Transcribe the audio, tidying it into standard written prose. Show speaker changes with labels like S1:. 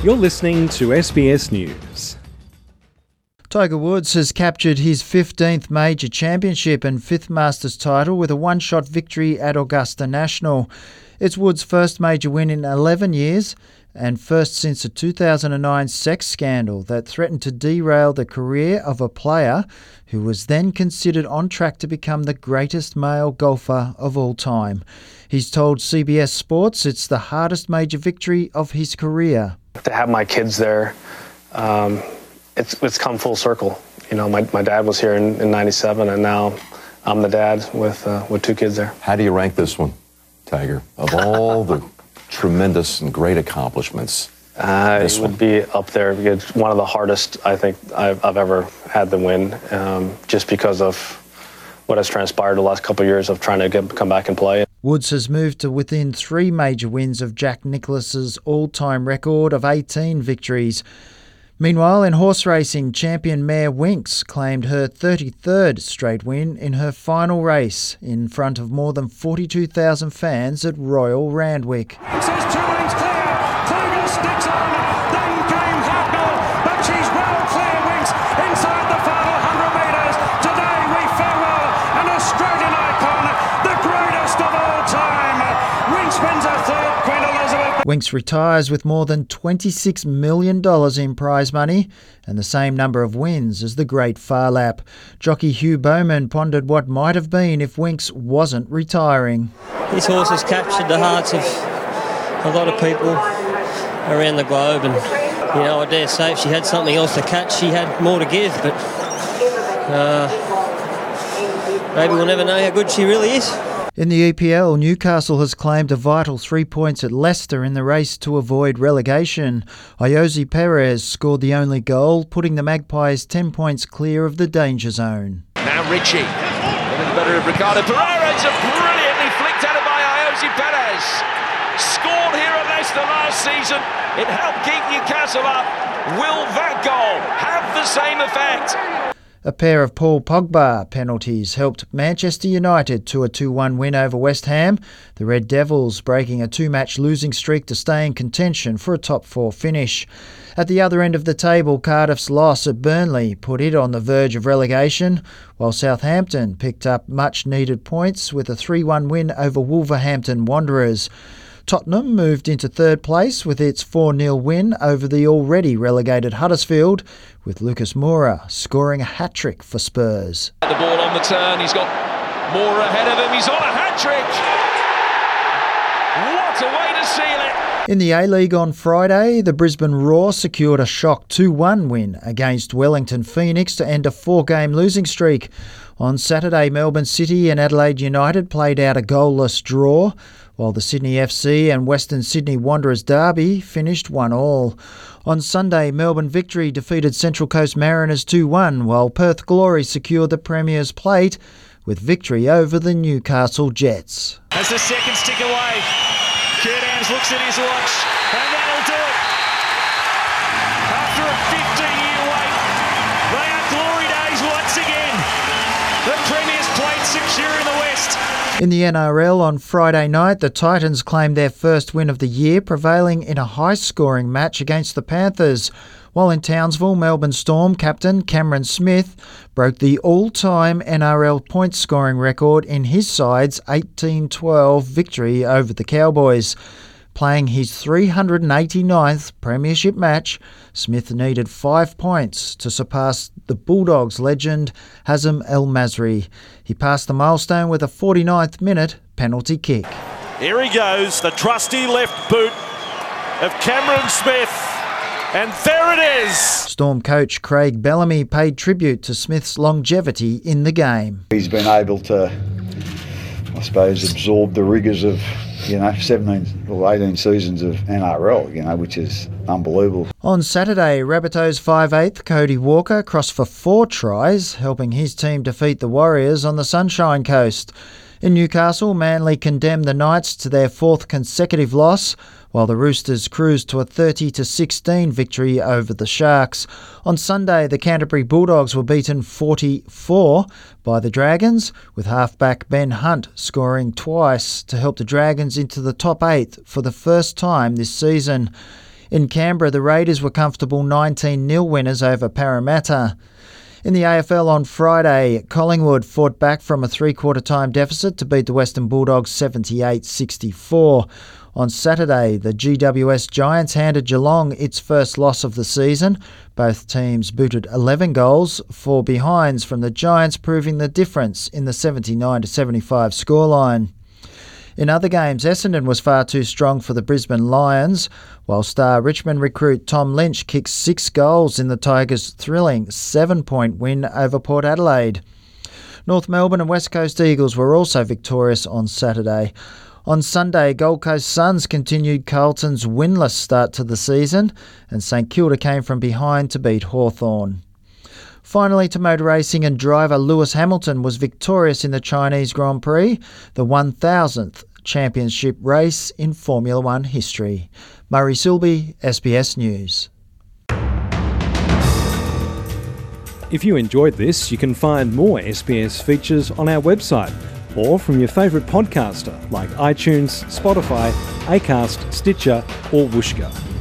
S1: You're listening to SBS News.
S2: Tiger Woods has captured his 15th major championship and 5th Masters title with a one-shot victory at Augusta National. It's Woods' first major win in 11 years and first since a 2009 sex scandal that threatened to derail the career of a player who was then considered on track to become the greatest male golfer of all time. He's told CBS Sports it's the hardest major victory of his career.
S3: To have my kids there, it's come full circle. You know, my dad was here in 97, and now I'm the dad with 2 kids there.
S4: How do you rank this one, Tiger? Of all the tremendous and great accomplishments,
S3: it would be up there. It's one of the hardest I think I've ever had to win, just because of what has transpired the last couple of years of trying to come back and play.
S2: Woods has moved to within 3 major wins of Jack Nicklaus's all-time record of 18 victories. Meanwhile, in horse racing, champion mare Winx claimed her 33rd straight win in her final race in front of more than 42,000 fans at Royal Randwick. Winx retires with more than $26 million in prize money and the same number of wins as the Great Phar Lap. Jockey Hugh Bowman pondered what might have been if Winx wasn't retiring.
S5: This horse has captured the hearts of a lot of people around the globe, and I dare say if she had something else to catch, she had more to give, but maybe we'll never know how good she really is.
S2: In the EPL, Newcastle has claimed a vital 3 points at Leicester in the race to avoid relegation. Ayoze Perez scored the only goal, putting the Magpies 10 points clear of the danger zone.
S6: Now Richie, getting the better of Ricardo Pereira. It's a brilliantly flicked at it by Ayoze Perez. Scored here at Leicester last season. It helped keep Newcastle up. Will that goal have the same effect?
S2: A pair of Paul Pogba penalties helped Manchester United to a 2-1 win over West Ham, the Red Devils breaking a 2-match losing streak to stay in contention for a top 4 finish. At the other end of the table, Cardiff's loss at Burnley put it on the verge of relegation, while Southampton picked up much-needed points with a 3-1 win over Wolverhampton Wanderers. Tottenham moved into 3rd place with its 4-0 win over the already relegated Huddersfield, with Lucas Moura scoring a hat-trick for Spurs.
S6: The ball on the turn, he's got Moura ahead of him, he's on a hat-trick! What a way to seal it!
S2: In the A-League on Friday, the Brisbane Roar secured a shock 2-1 win against Wellington Phoenix to end a 4-game losing streak. On Saturday, Melbourne City and Adelaide United played out a goalless draw, while the Sydney FC and Western Sydney Wanderers derby finished 1-1. On Sunday, Melbourne Victory defeated Central Coast Mariners 2-1, while Perth Glory secured the Premier's plate with victory over the Newcastle Jets.
S7: As the seconds tick away, Kurt Adams looks at his watch, and that'll do it. After a 15-year wait, they are glory days once again. The Premier's plate secure in the West.
S2: In the NRL on Friday night, the Titans claimed their first win of the year, prevailing in a high-scoring match against the Panthers, while in Townsville, Melbourne Storm captain Cameron Smith broke the all-time NRL point-scoring record in his side's 18-12 victory over the Cowboys. Playing his 389th premiership match, Smith needed 5 points to surpass the Bulldogs legend Hazem El Masri. He passed the milestone with a 49th minute penalty kick.
S7: Here he goes, the trusty left boot of Cameron Smith. And there it is!
S2: Storm coach Craig Bellamy paid tribute to Smith's longevity in the game.
S8: He's been able to, I suppose, absorb the rigours of 17 or 18 seasons of NRL, which is unbelievable.
S2: On Saturday, Rabbitohs 5'8" Cody Walker crossed for 4 tries, helping his team defeat the Warriors on the Sunshine Coast. In Newcastle, Manly condemned the Knights to their 4th consecutive loss, while the Roosters cruised to a 30-16 victory over the Sharks. On Sunday, the Canterbury Bulldogs were beaten 44 by the Dragons, with halfback Ben Hunt scoring twice to help the Dragons into the top 8 for the first time this season. In Canberra, the Raiders were comfortable 19-0 winners over Parramatta. In the AFL on Friday, Collingwood fought back from a three-quarter time deficit to beat the Western Bulldogs 78-64. On Saturday, the GWS Giants handed Geelong its first loss of the season. Both teams booted 11 goals, 4 behinds from the Giants, proving the difference in the 79-75 scoreline. In other games, Essendon was far too strong for the Brisbane Lions, while star Richmond recruit Tom Lynch kicked 6 goals in the Tigers' thrilling 7-point win over Port Adelaide. North Melbourne and West Coast Eagles were also victorious on Saturday. On Sunday, Gold Coast Suns continued Carlton's winless start to the season, and St Kilda came from behind to beat Hawthorn. Finally, to motor racing, and driver Lewis Hamilton was victorious in the Chinese Grand Prix, the 1000th championship race in Formula One history. Murray Silby, SBS News.
S1: If you enjoyed this, you can find more SBS features on our website or from your favourite podcaster like iTunes, Spotify, Acast, Stitcher or Whooshkaa.